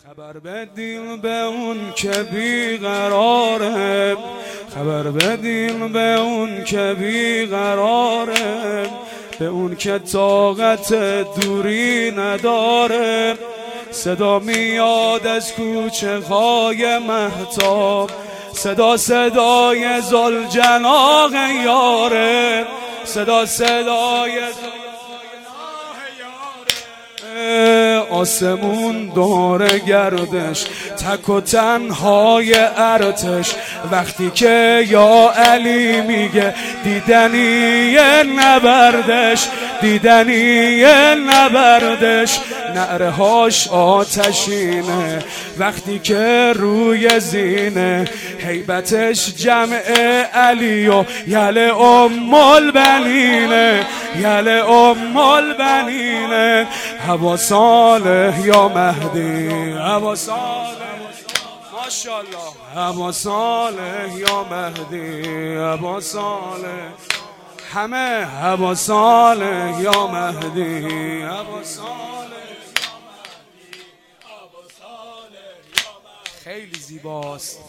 خبر بدیم به اون که بیقراره، خبر بدیم به اون که بیقراره، به اون که طاقت دوری نداره. صدا میاد از کوچه های مهتاب، صدا صدای ذوالجناح یاره، صدا صدای آسمون داره گردش، تک و تنهای ارتش. وقتی که یا علی میگه دیدنی نبردش، دیدنی نبردش. نعره هاش آتشینه وقتی که روی زینه، هیبتش جمع علی و یل ام البنینه، یل ام البنینه. هوا صالح یا مهدی، هوا صالح ماشاءالله، هوا صالح یا مهدی، هوا صالح همه، هوا صالح یا مهدی، هوا صالح. خیلی زیباست.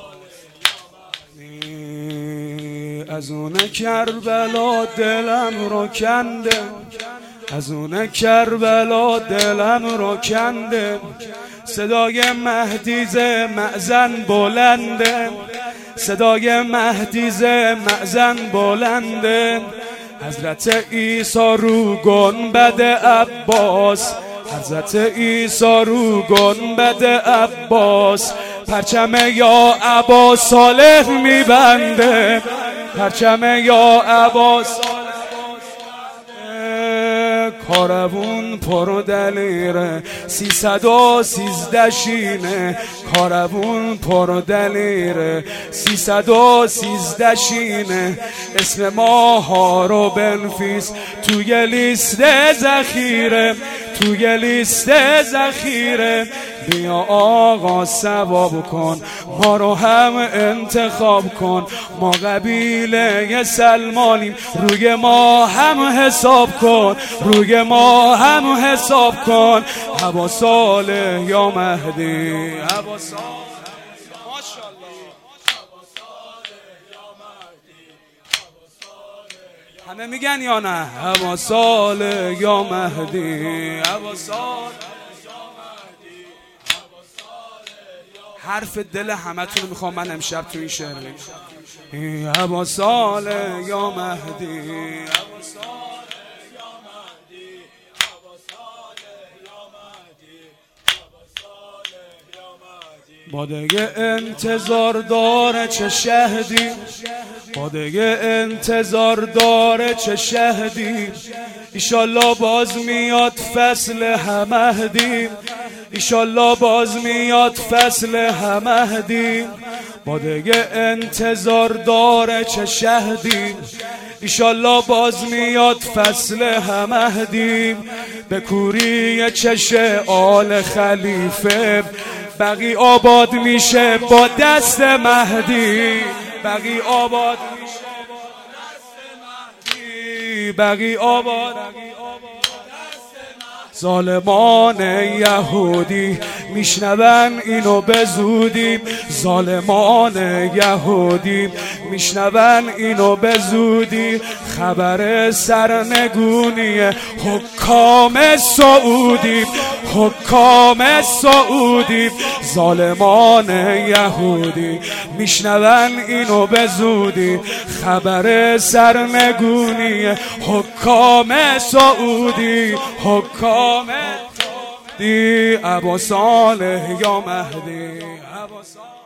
از اون کربلا دلم رو کنده، از اون کربلا دلم رو کنده. صدای مهدی ز مأذن بلنده، صدای مهدی ز مأذن بلنده. حضرت عیسی رو گنبد عباس، حضرت عیسی رو گنبد عباس. پرچم یا ابا صالح میبنده، پرچم یا ابا صالح. کاروون پر دلیره 313 شینه، کاروون پر دلیره 313 شینه. اسم ماها رو بنفیس توی لیست ذخیره، توی لیست ذخیره. بیا آقا ثواب کن، ما رو هم انتخاب کن. ما قبیله سلمانیم، روی ما هم حساب کن، روی ما هم حساب کن. هوا صالح یا مهدی، هوا صالح ماشاءالله. همه میگن یا نه؟ هوا صالح یا مهدی، هوا صالح. حرف دل همتون میخوام من امشب تو این شعر بگم. هوا صالح یا مهدی، هوا صالح یا مهدی، هوا صالح یا مهدی، هوا صالح یا مهدی. ما دیگه انتظار داره چه شهدی، ما دیگه انتظار داره چه شهدی. ایشالله باز میاد فصل همهدی، ایشالله باز میاد فصل همهدی. ما دیگه انتظار داره چه شهدی، ایشالله باز میاد فصل همهدی. به کوری چش آل خلیفه بقی آباد میشه با دست مهدی، بقی آباد میشه با دست مهدی، بقی آباد. ظالمان یهودی میشنون اینو به زودی، ظالمان یهودی میشنون اینو به زودی. خبر سرنگونی حکام سعودی، حکام سعودی. ظالمان یهودی میشنون اینو به زودی. خبر سرنگونی حکام سعودی، حکام دی. ابا صالح یا مهدی، ابا صالح.